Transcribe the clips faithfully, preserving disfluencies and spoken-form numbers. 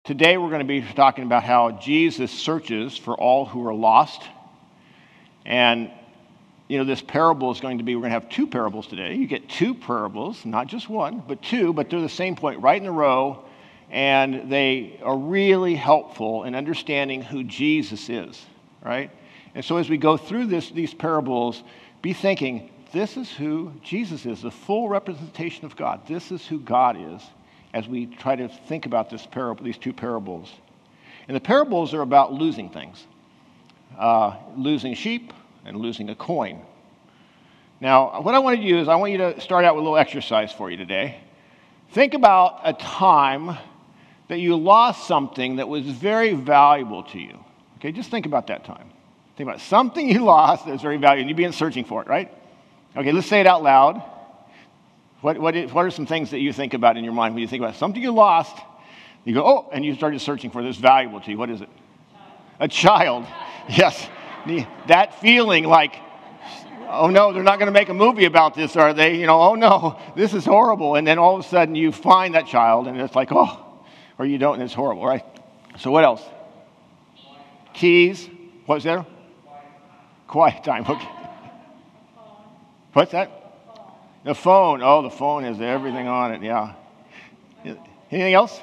today we're going to be talking about how Jesus searches for all who are lost. And, you know, this parable is going to be, we're going to have two parables today. You get two parables, not just one, but two, but they're the same point, right in a row. And they are really helpful in understanding who Jesus is, right? And so as we go through this, these parables, be thinking, this is who Jesus is, the full representation of God. This is who God is, as we try to think about this parable, these two parables. And the parables are about losing things, uh, losing sheep and losing a coin. Now, what I want to do is I want you to start out with a little exercise for you today. Think about a time that you lost something that was very valuable to you. Okay, just think about that time. Think about something you lost that was very valuable, and you've been searching for it, right? Okay, let's say it out loud. What, what, is, what are some things that you think about in your mind when you think about something you lost? You go, oh, and you started searching for this valuable to you. What is it? A child. Yes. The, that feeling like, oh no, they're not going to make a movie about this, are they? You know, oh no, this is horrible. And then all of a sudden you find that child and it's like, oh, or you don't and it's horrible, right? So what else? Keys. What's there? Quiet time. Okay. What's that? The phone. Oh, the phone has everything on it, yeah. Anything else?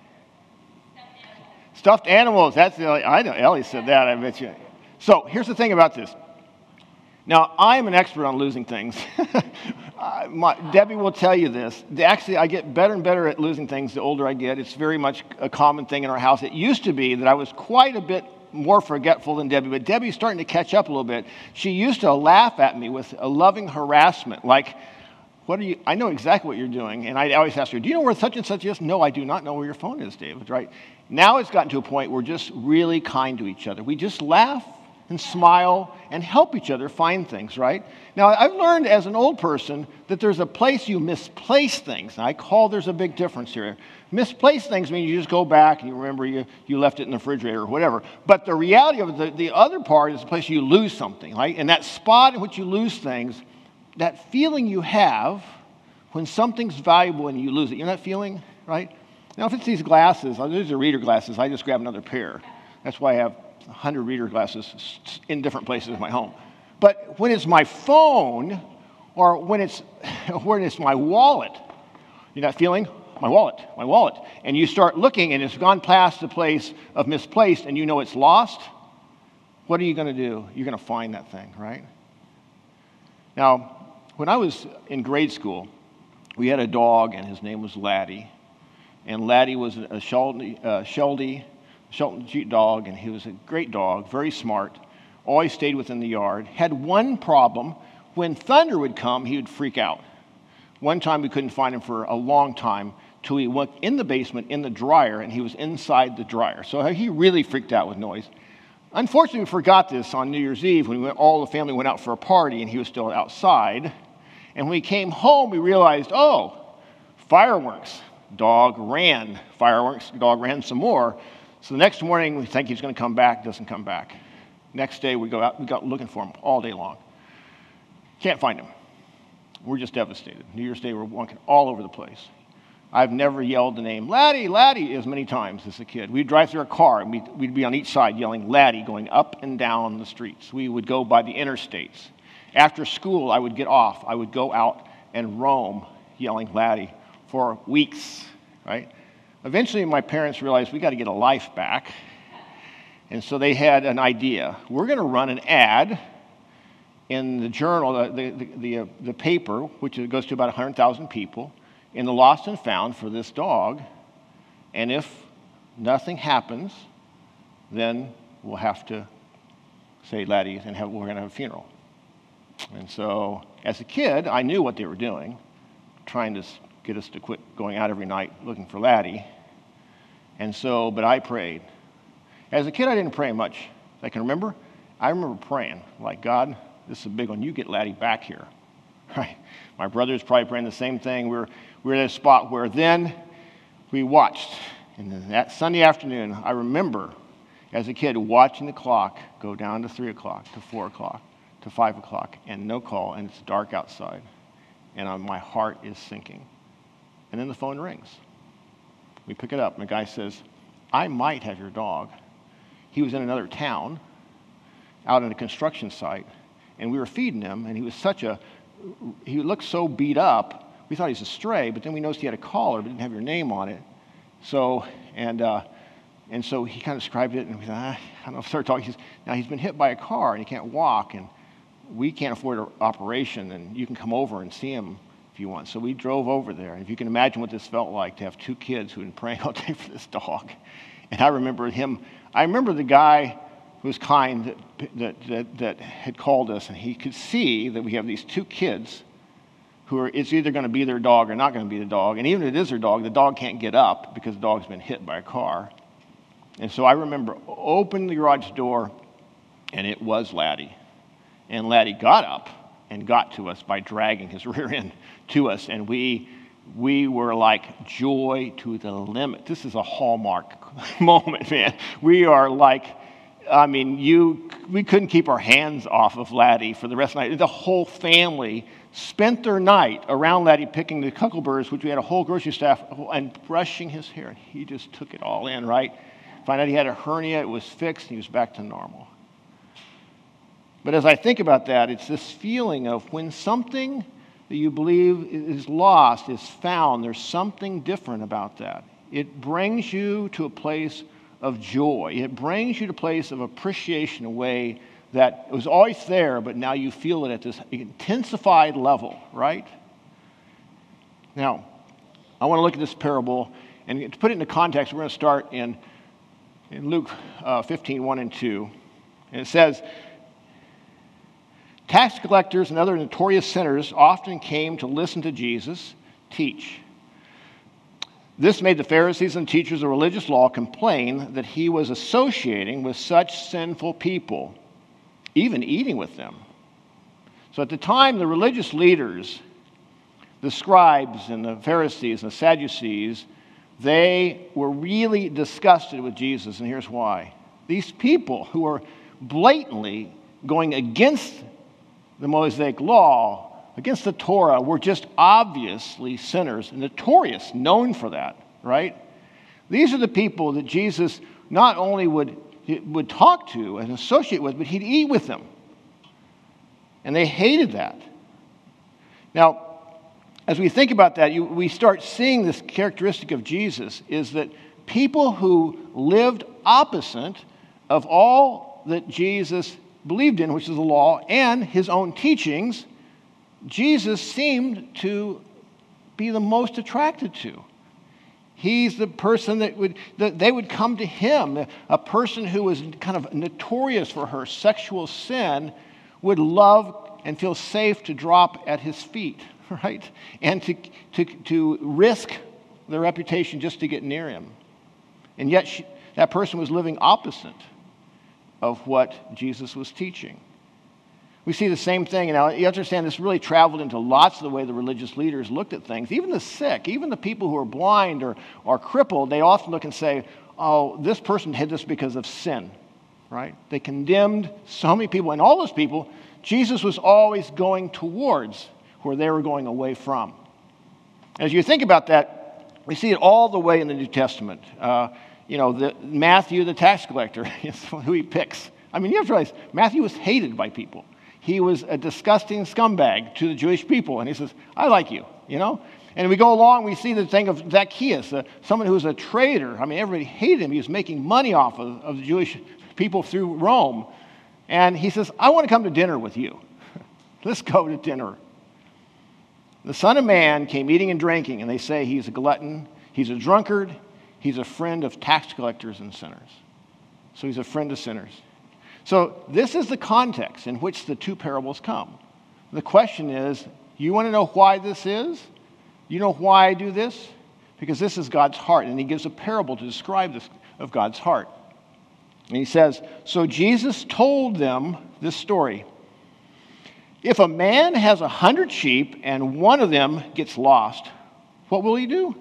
Stuffed animals. That's the, I know Ellie said that, I bet you. So here's the thing about this. Now, I'm an expert on losing things. uh, my, Debbie will tell you this. Actually, I get better and better at losing things the older I get. It's very much a common thing in our house. It used to be that I was quite a bit more forgetful than Debbie, but Debbie's starting to catch up a little bit. She used to laugh at me with a loving harassment, like, what are you, I know exactly what you're doing. And I always ask her, do you know where such and such is? No, I do not know where your phone is, David, right? Now it's gotten to a point where we're just really kind to each other. We just laugh and smile and help each other find things, right? Now, I've learned as an old person that there's a place you misplace things. And I call there's a big difference here. Misplaced things mean you just go back and you remember you, you left it in the refrigerator or whatever. But the reality of it, the, the other part is the place you lose something, right? And that spot in which you lose things, that feeling you have when something's valuable and you lose it. You know that feeling, right? Now, if it's these glasses, these are reader glasses, I just grab another pair. That's why I have one hundred reader glasses in different places in my home. But when it's my phone or when it's, when it's my wallet, you know that feeling? My wallet, my wallet. And you start looking and it's gone past the place of misplaced and you know it's lost. What are you going to do? You're going to find that thing, right? Now, when I was in grade school, we had a dog, and his name was Laddie. And Laddie was a Sheltie, uh, Sheltie, Sheltie Jeep dog, and he was a great dog, very smart, always stayed within the yard. Had one problem. When thunder would come, he would freak out. One time we couldn't find him for a long time till he went in the basement in the dryer, and he was inside the dryer. So he really freaked out with noise. Unfortunately, we forgot this on New Year's Eve when we went, all the family went out for a party, and he was still outside. And when we came home, we realized, oh, fireworks. Dog ran. Fireworks. Dog ran some more. So the next morning, we think he's going to come back. Doesn't come back. Next day, we go out. We got looking for him all day long. Can't find him. We're just devastated. New Year's Day, we're walking all over the place. I've never yelled the name Laddie, Laddie as many times as a kid. We'd drive through a car, and we'd, we'd be on each side yelling Laddie, going up and down the streets. We would go by the interstates. After school, I would get off. I would go out and roam yelling Laddie for weeks, right? Eventually, my parents realized we got to get a life back. And so they had an idea. We're going to run an ad in the journal, the, the, the, uh, the paper, which goes to about one hundred thousand people, in the lost and found for this dog. And if nothing happens, then we'll have to say Laddie and have, we're going to have a funeral. And so as a kid, I knew what they were doing, trying to get us to quit going out every night looking for Laddie. And so, but I prayed. As a kid, I didn't pray much. I can remember, I remember praying, like, God, this is a big one. You get Laddie back here. Right? My brother's probably praying the same thing. We're, we're at a spot where then we watched. And then that Sunday afternoon, I remember as a kid watching the clock go down to three o'clock, to four o'clock, to five o'clock, and no call, and it's dark outside. And uh, my heart is sinking. And then the phone rings. We pick it up, and the guy says, I might have your dog. He was in another town, out on a construction site, and we were feeding him, and he was such a, he looked so beat up, we thought he was a stray, but then we noticed he had a collar, but didn't have your name on it. So, and uh, and so he kind of described it, and we thought, ah, I don't know, started talking. He says, now he's been hit by a car, and he can't walk, and we can't afford an operation, and you can come over and see him if you want. So we drove over there, and if you can imagine what this felt like to have two kids who had been praying all day for this dog. And I remember him, I remember the guy who was kind that, that, that, that had called us, and he could see that we have these two kids who are, it's either going to be their dog or not going to be the dog. And even if it is their dog, the dog can't get up because the dog's been hit by a car. And so I remember opening the garage door, and it was Laddie. And Laddie got up and got to us by dragging his rear end to us, and we we were like joy to the limit. This is a hallmark moment, man. We are like, I mean, you we couldn't keep our hands off of Laddie for the rest of the night. The whole family spent their night around Laddie picking the cuckleburs, which we had a whole grocery staff, and brushing his hair, and he just took it all in, right? Found out he had a hernia, it was fixed, and he was back to normal. But as I think about that, it's this feeling of when something that you believe is lost is found, there's something different about that. It brings you to a place of joy. It brings you to a place of appreciation, a way that was always there, but now you feel it at this intensified level, right? Now, I want to look at this parable, and to put it into context, we're going to start in, in Luke uh, fifteen, one and two. And it says, tax collectors and other notorious sinners often came to listen to Jesus teach. This made the Pharisees and teachers of religious law complain that he was associating with such sinful people, even eating with them. So at the time, the religious leaders, the scribes and the Pharisees and the Sadducees, they were really disgusted with Jesus, and here's why. These people who are blatantly going against the Mosaic law, against the Torah, were just obviously sinners, notorious, known for that, right? These are the people that Jesus not only would, would talk to and associate with, but he'd eat with them. And they hated that. Now, as we think about that, you, we start seeing this characteristic of Jesus, is that people who lived opposite of all that Jesus believed in, which is the law, and his own teachings, Jesus seemed to be the most attracted to. He's the person that would, that they would come to him. A person who was kind of notorious for her sexual sin would love and feel safe to drop at his feet, right? And to, to, to risk their reputation just to get near him. And yet she, that person was living opposite of what Jesus was teaching. We see the same thing. Now, you understand this really traveled into lots of the way the religious leaders looked at things. Even the sick, even the people who are blind or, or crippled, they often look and say, oh, this person did this because of sin, right? They condemned so many people. And all those people, Jesus was always going towards where they were going away from. As you think about that, we see it all the way in the New Testament. Uh, you know, the, Matthew, the tax collector, is who he picks. I mean, you have to realize, Matthew was hated by people. He was a disgusting scumbag to the Jewish people. And he says, I like you, you know? And we go along, we see the thing of Zacchaeus, uh, someone who was a traitor. I mean, everybody hated him. He was making money off of, of the Jewish people through Rome. And he says, I want to come to dinner with you. Let's go to dinner. The Son of Man came eating and drinking, and they say he's a glutton, he's a drunkard, he's a friend of tax collectors and sinners. So he's a friend of sinners. So this is the context in which the two parables come. The question is, you want to know why this is? You know why I do this? Because this is God's heart, and he gives a parable to describe this of God's heart. And he says, so Jesus told them this story. If a man has a hundred sheep and one of them gets lost, what will he do?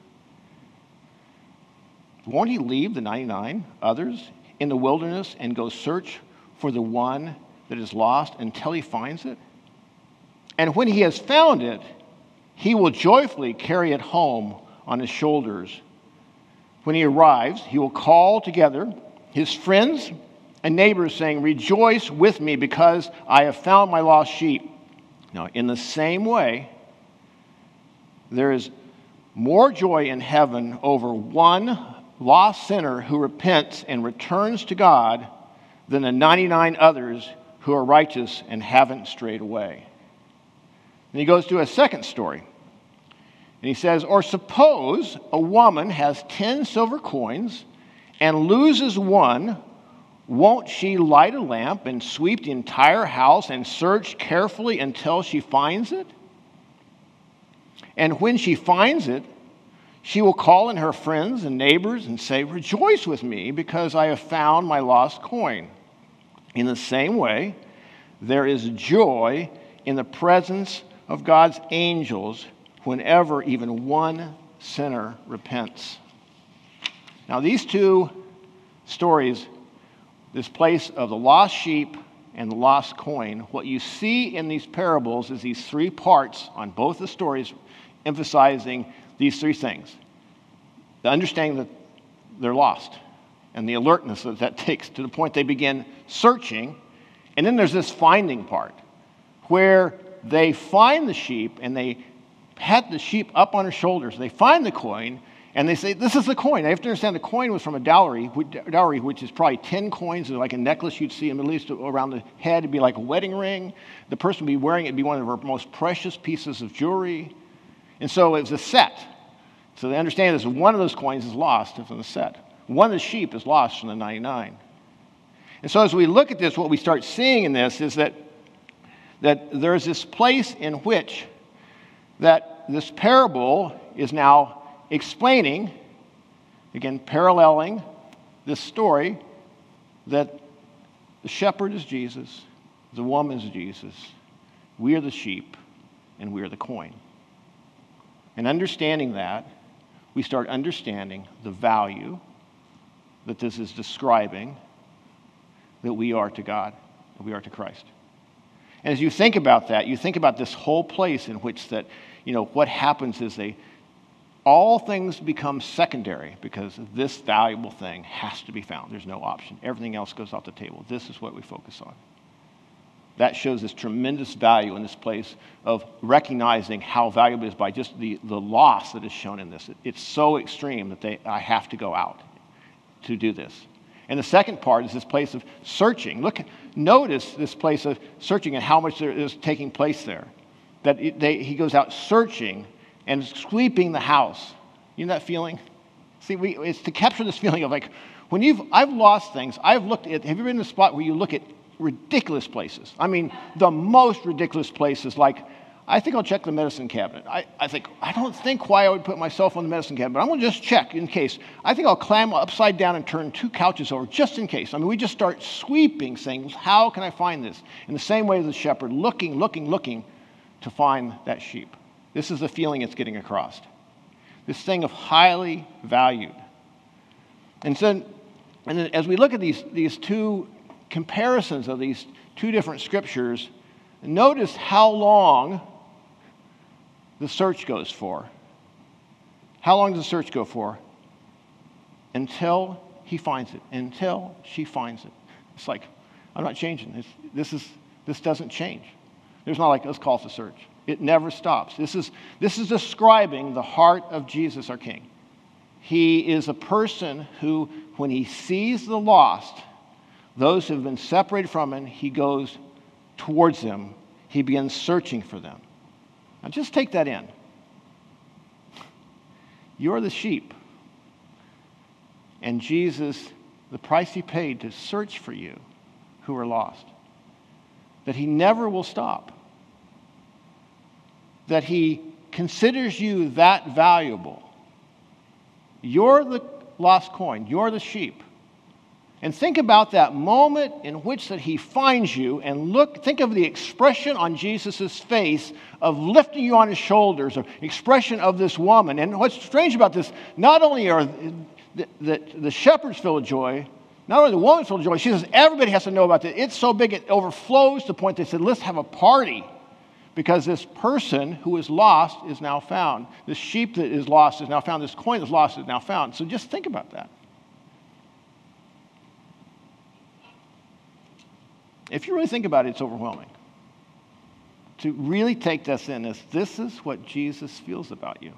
Won't he leave the ninety-nine others in the wilderness and go search for the one that is lost until he finds it? And when he has found it, he will joyfully carry it home on his shoulders. When he arrives, he will call together his friends and neighbors, saying, 'Rejoice with me because I have found my lost sheep.' Now, in the same way, there is more joy in heaven over one lost sinner who repents and returns to God than the ninety-nine others who are righteous and haven't strayed away." And he goes to a second story. And he says, "Or suppose a woman has ten silver coins and loses one, won't she light a lamp and sweep the entire house and search carefully until she finds it? And when she finds it, she will call in her friends and neighbors and say, 'Rejoice with me because I have found my lost coin.' In the same way, there is joy in the presence of God's angels whenever even one sinner repents." Now, these two stories, this place of the lost sheep and the lost coin, what you see in these parables is these three parts on both the stories emphasizing these three things. The understanding that they're lost and the alertness that that takes to the point they begin searching. And then there's this finding part where they find the sheep and they pat the sheep up on her shoulders. They find the coin and they say, "This is the coin." They have to understand the coin was from a dowry, dowry which is probably ten coins, like a necklace you'd see in the Middle East around the head. It'd be like a wedding ring. The person would be wearing it would be one of her most precious pieces of jewelry. And so it was a set. So they understand this. One of those coins is lost from the set. One of the sheep is lost from the ninety-nine. And so as we look at this, what we start seeing in this is that, that there's this place in which that this parable is now explaining, again, paralleling this story, that the shepherd is Jesus, the woman is Jesus, we are the sheep, and we are the coin. And understanding that, we start understanding the value that this is describing that we are to God, that we are to Christ. And as you think about that, you think about this whole place in which that, you know, what happens is they, all things become secondary because this valuable thing has to be found. There's no option. Everything else goes off the table. This is what we focus on. That shows this tremendous value in this place of recognizing how valuable it is by just the, the loss that is shown in this. It, it's so extreme that they, I have to go out to do this. And the second part is this place of searching. Look, notice this place of searching and how much there is taking place there. That it, they, he goes out searching and sweeping the house. You know that feeling? See, we, it's to capture this feeling of like, when you've, I've lost things, I've looked at, have you been in a spot where you look at ridiculous places? I mean, the most ridiculous places, like, I think I'll check the medicine cabinet. I, I think, I don't think why I would put myself on the medicine cabinet, but I'm going to just check in case. I think I'll climb upside down and turn two couches over just in case. I mean, we just start sweeping, saying, how can I find this? In the same way as the shepherd, looking, looking, looking to find that sheep. This is the feeling it's getting across. This thing of highly valued. And so, and then as we look at these, these two comparisons of these two different scriptures, notice how long the search goes for. How long does the search go for? Until he finds it. Until she finds it. It's like, I'm not changing. It's, this is this doesn't change. There's not like, let's call it a search. It never stops. This is, this is describing the heart of Jesus, our King. He is a person who, when he sees the lost, those who have been separated from him, he goes towards them. He begins searching for them. Now just take that in. You're the sheep. And Jesus, the price he paid to search for you who are lost. That he never will stop. That he considers you that valuable. You're the lost coin. You're the sheep. And think about that moment in which that he finds you and look, think of the expression on Jesus' face of lifting you on his shoulders, or expression of this woman. And what's strange about this, not only are the, the, the shepherds filled with joy, not only the woman filled with joy, she says everybody has to know about this. It's so big it overflows to the point they said, let's have a party Because this person who is lost is now found. This sheep that is lost is now found. This coin that's lost is now found. So just think about that. If you really think about it, it's overwhelming. To really take this in is, this is what Jesus feels about you.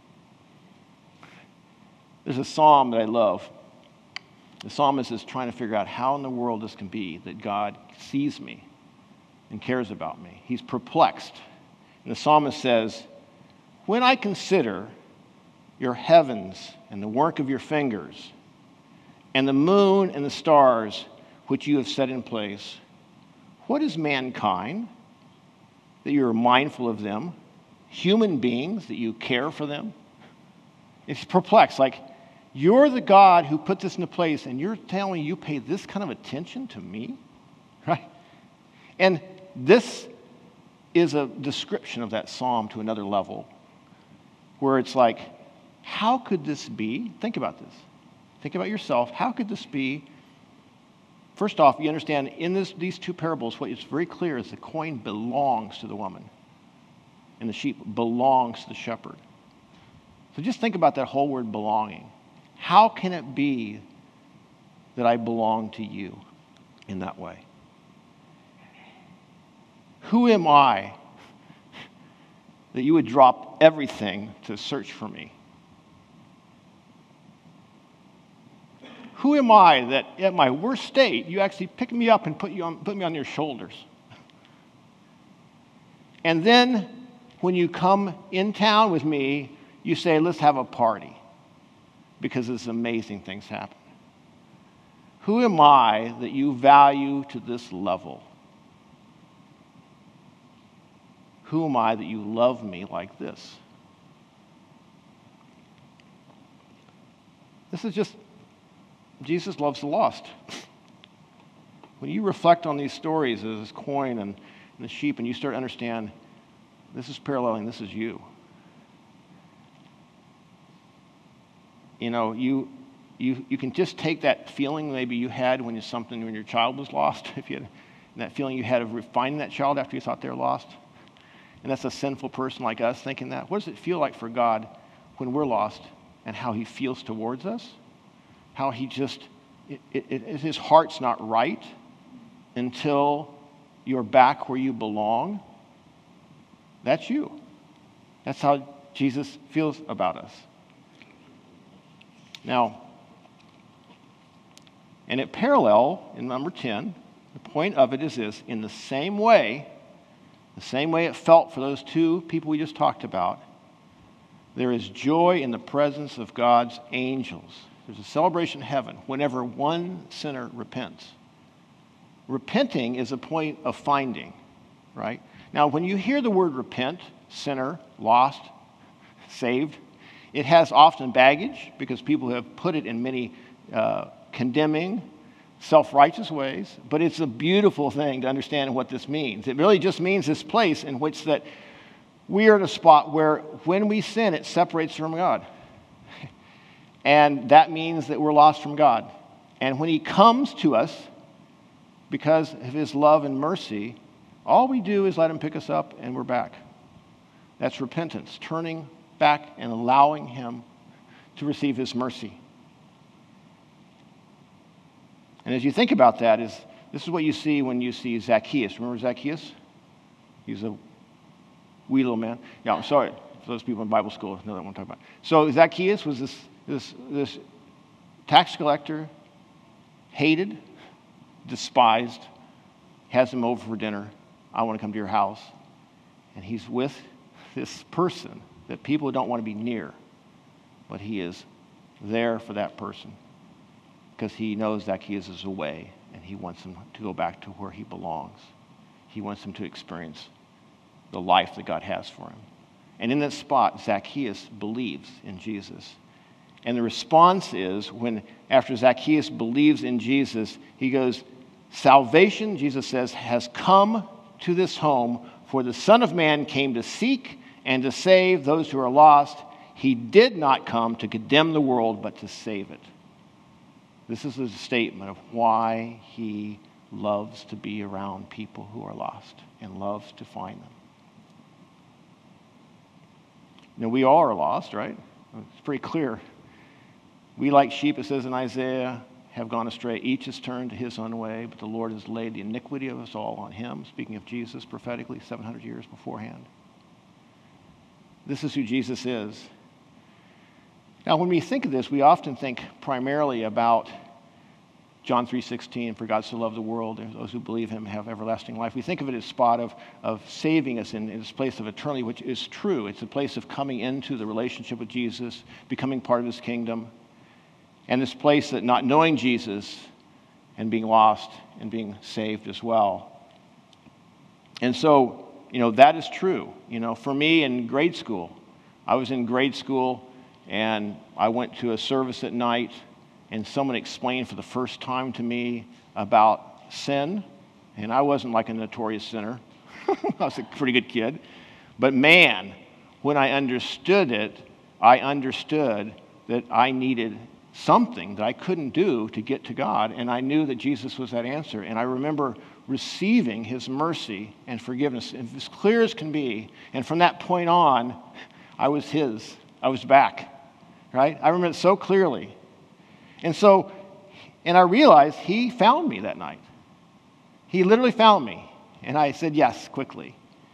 There's a psalm that I love. The psalmist is trying to figure out how in the world this can be that God sees me and cares about me. He's perplexed. And the psalmist says, when I consider your heavens and the work of your fingers, and the moon and the stars which you have set in place, what is mankind that you are mindful of them? Human beings that you care for them? It's perplexed. Like, you're the God who put this into place, and you're telling me you pay this kind of attention to me? Right? And this is a description of that psalm to another level, where it's like, how could this be? Think about this. Think about yourself. How could this be? First off, you understand in this, these two parables, what is very clear is the coin belongs to the woman, and the sheep belongs to the shepherd. So just think about that whole word belonging. How can it be that I belong to you in that way? Who am I that you would drop everything to search for me? Who am I that at my worst state, you actually pick me up and put, you on, put me on your shoulders? And then when you come in town with me, you say, let's have a party, because this amazing things happen. Who am I that you value to this level? Who am I that you love me like this? This is just, Jesus loves the lost. When you reflect on these stories of this coin and, and the sheep, and you start to understand, this is paralleling, this is you. You know, you you you can just take that feeling maybe you had when you something when your child was lost, if you had that feeling you had of finding that child after you thought they were lost. And that's a sinful person like us thinking that. What does it feel like for God when we're lost, and how he feels towards us? How he just, it, it, it, his heart's not right until you're back where you belong. That's you. That's how Jesus feels about us. Now, and it parallel in number ten, the point of it is this: in the same way, the same way it felt for those two people we just talked about, there is joy in the presence of God's angels. There's a celebration in heaven whenever one sinner repents. Repenting is a point of finding, right? Now, when you hear the word repent, sinner, lost, saved, it has often baggage because people have put it in many uh, condemning, self-righteous ways, but it's a beautiful thing to understand what this means. It really just means this place in which that we are at a spot where when we sin, it separates from God. And that means that we're lost from God. And when he comes to us, because of his love and mercy, all we do is let him pick us up and we're back. That's repentance, turning back and allowing him to receive his mercy. And as you think about that, is this is what you see when you see Zacchaeus. Remember Zacchaeus? He's a wee little man. Yeah, I'm sorry. For those people in Bible school know that what I'm talking about. So Zacchaeus was this, this, this tax collector, hated, despised, has him over for dinner. I want to come to your house. And he's with this person that people don't want to be near, but he is there for that person because he knows Zacchaeus is away and he wants him to go back to where he belongs. He wants him to experience the life that God has for him. And in that spot, Zacchaeus believes in Jesus. And the response is when, after Zacchaeus believes in Jesus, he goes, salvation, Jesus says, has come to this home, for the Son of Man came to seek and to save those who are lost. He did not come to condemn the world, but to save it. This is a statement of why he loves to be around people who are lost and loves to find them. You know, we all are lost, right? It's pretty clear. We, like sheep, it says in Isaiah, have gone astray. Each has turned to his own way, but the Lord has laid the iniquity of us all on him, speaking of Jesus prophetically seven hundred years beforehand. This is who Jesus is. Now, when we think of this, we often think primarily about John three sixteen, for God so loved the world, and those who believe him have everlasting life. We think of it as a spot of, of saving us in, in this place of eternity, which is true. It's a place of coming into the relationship with Jesus, becoming part of his kingdom, and this place that not knowing Jesus and being lost and being saved as well. And so, you know, that is true. You know, for me in grade school, I was in grade school and I went to a service at night, and someone explained for the first time to me about sin. And I wasn't like a notorious sinner. I was a pretty good kid. But man, when I understood it, I understood that I needed something that I couldn't do to get to God. And I knew that Jesus was that answer. And I remember receiving his mercy and forgiveness as clear as can be. And from that point on, I was his. I was back. Right? I remember it so clearly. And so, and I realized he found me that night. He literally found me. And I said yes, quickly.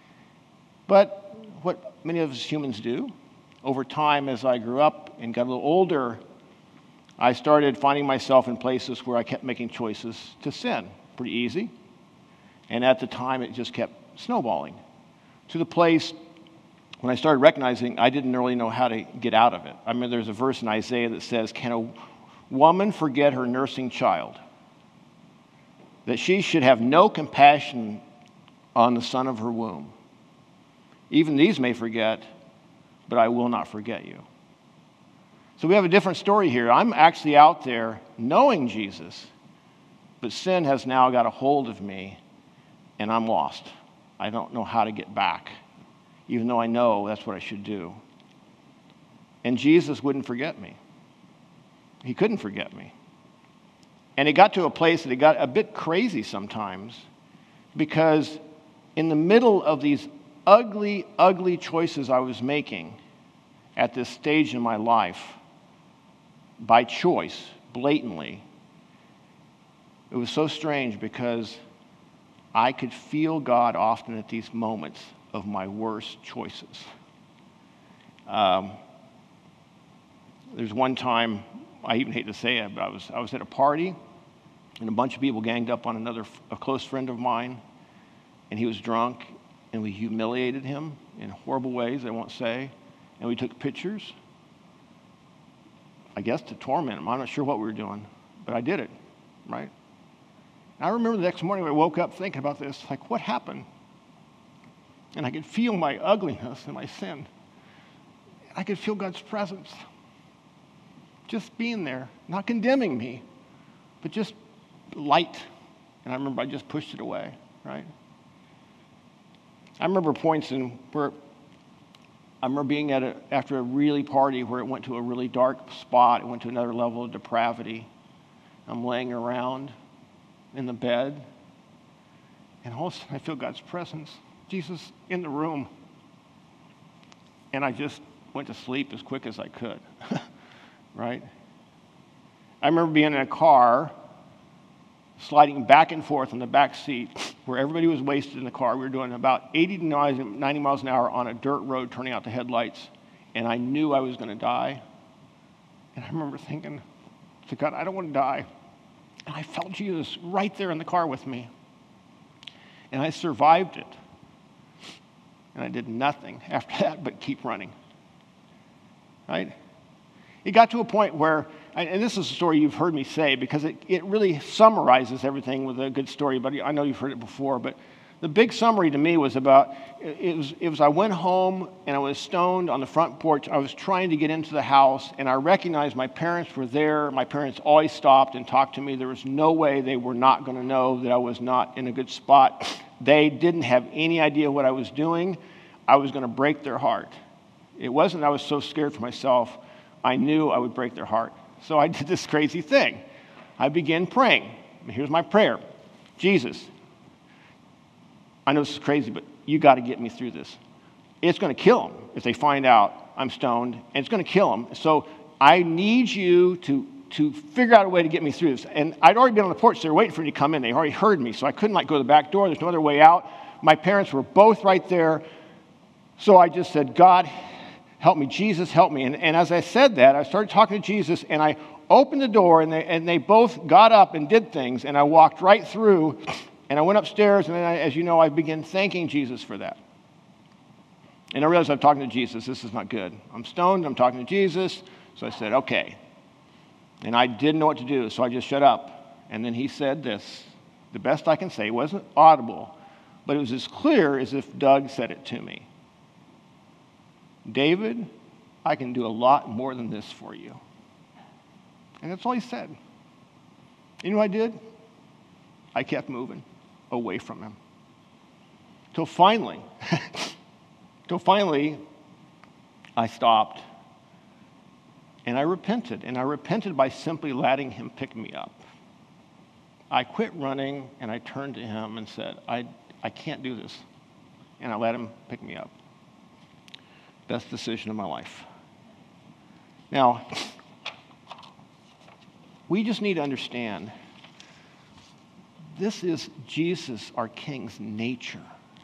But what many of us humans do, over time as I grew up and got a little older, I started finding myself in places where I kept making choices to sin. Pretty easy. And at the time, it just kept snowballing to the place when I started recognizing I didn't really know how to get out of it. I mean, there's a verse in Isaiah that says, can a woman forget her nursing child, that she should have no compassion on the son of her womb? Even these may forget, but I will not forget you. So we have a different story here. I'm actually out there knowing Jesus, but sin has now got a hold of me, and I'm lost. I don't know how to get back, even though I know that's what I should do. And Jesus wouldn't forget me. He couldn't forget me. And it got to a place that it got a bit crazy sometimes, because in the middle of these ugly, ugly choices I was making at this stage in my life, by choice, blatantly, it was so strange because I could feel God often at these moments of my worst choices. Um, there's one time, I even hate to say it, but I was I was at a party, and a bunch of people ganged up on another a close friend of mine, and he was drunk, and we humiliated him in horrible ways I won't say, and we took pictures, I guess to torment him. I'm not sure what we were doing, but I did it, right? And I remember the next morning when I woke up thinking about this, like, what happened? And I could feel my ugliness and my sin. I could feel God's presence just being there, not condemning me, but just light. And I remember I just pushed it away, right? I remember points in where I remember being at a, after a really party where it went to a really dark spot. It went to another level of depravity. I'm laying around in the bed, and all of a sudden I feel God's presence, Jesus in the room. And I just went to sleep as quick as I could, right? I remember being in a car, sliding back and forth in the back seat where everybody was wasted in the car. We were doing about eighty to ninety miles an hour on a dirt road, turning out the headlights, and I knew I was going to die. And I remember thinking to God, I don't want to die. And I felt Jesus right there in the car with me. And I survived it. And I did nothing after that but keep running. Right? It got to a point where, and this is a story you've heard me say because it, it really summarizes everything with a good story, but I know you've heard it before, but the big summary to me was about, it was, it was I went home and I was stoned on the front porch. I was trying to get into the house, and I recognized my parents were there. My parents always stopped and talked to me. There was no way they were not going to know that I was not in a good spot. They didn't have any idea what I was doing. I was going to break their heart. It wasn't that I was so scared for myself. I knew I would break their heart. So I did this crazy thing. I began praying. Here's my prayer. Jesus, I know this is crazy, but you got to get me through this. It's going to kill them if they find out I'm stoned, and it's going to kill him. So I need you to, to figure out a way to get me through this. And I'd already been on the porch. They were waiting for me to come in. They already heard me, so I couldn't like go to the back door. There's no other way out. My parents were both right there. So I just said, God, help me. Jesus, help me. And, and as I said that, I started talking to Jesus, and I opened the door, and they, and they both got up and did things, and I walked right through, and I went upstairs, and then, I, as you know, I began thanking Jesus for that. And I realized I'm talking to Jesus. This is not good. I'm stoned. I'm talking to Jesus. So I said, okay. And I didn't know what to do, so I just shut up. And then he said this, the best I can say. It wasn't audible, but it was as clear as if Doug said it to me. David, I can do a lot more than this for you. And that's all he said. You know what I did? I kept moving away from him. Till finally, till finally, I stopped. And I repented. And I repented by simply letting him pick me up. I quit running, and I turned to him and said, I, I can't do this. And I let him pick me up. Best decision of my life. Now, we just need to understand this is Jesus, our King's nature.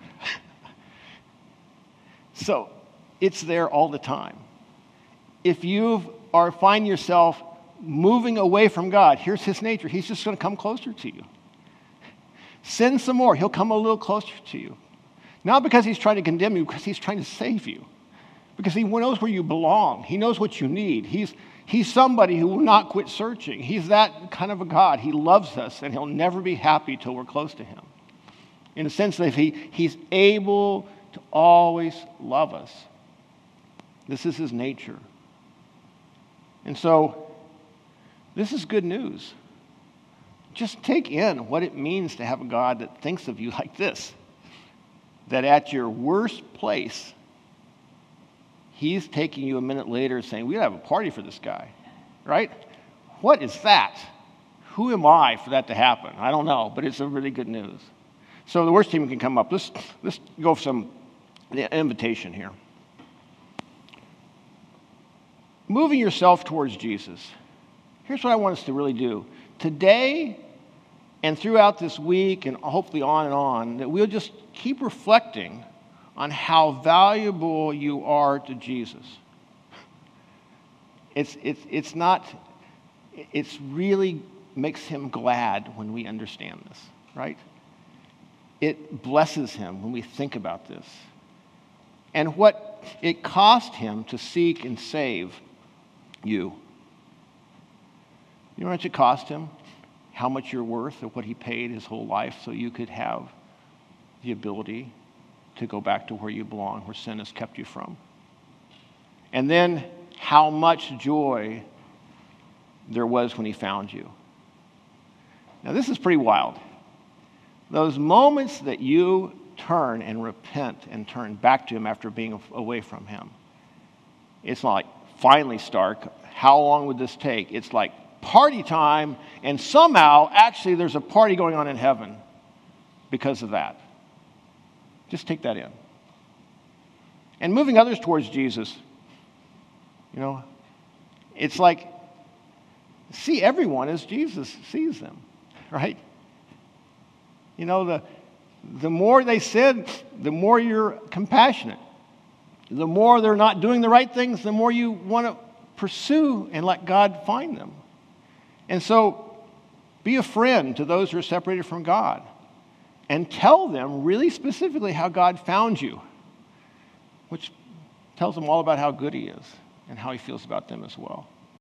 So it's there all the time. If you are find yourself moving away from God, here's his nature. He's just going to come closer to you. Sin some more. He'll come a little closer to you. Not because he's trying to condemn you, because he's trying to save you. Because he knows where you belong. He knows what you need. He's, he's somebody who will not quit searching. He's that kind of a God. He loves us, and he'll never be happy till we're close to him. In a sense that he, he's able to always love us. This is his nature. And so, this is good news. Just take in what it means to have a God that thinks of you like this. That at your worst place, he's taking you a minute later saying, we gotta have a party for this guy, right? What is that? Who am I for that to happen? I don't know, but it's a really good news. So the worst team can come up. Let's, let's go for some invitation here. Moving yourself towards Jesus. Here's what I want us to really do. Today and throughout this week and hopefully on and on, that we'll just keep reflecting on how valuable you are to Jesus. It's, it's, it's not, it's really makes him glad when we understand this, right? It blesses him when we think about this. And what it cost him to seek and save you. You know how much it cost him? How much you're worth, of what he paid his whole life so you could have the ability to go back to where you belong, where sin has kept you from. And then how much joy there was when he found you. Now this is pretty wild. Those moments that you turn and repent and turn back to him after being away from him, it's not like finally start. How long would this take? It's like party time, and somehow actually there's a party going on in heaven because of that. Just take that in. And moving others towards Jesus, you know, it's like see everyone as Jesus sees them, right? You know, the, the more they sin, the more you're compassionate. The more they're not doing the right things, the more you want to pursue and let God find them. And so be a friend to those who are separated from God. And tell them really specifically how God found you, which tells them all about how good he is and how he feels about them as well.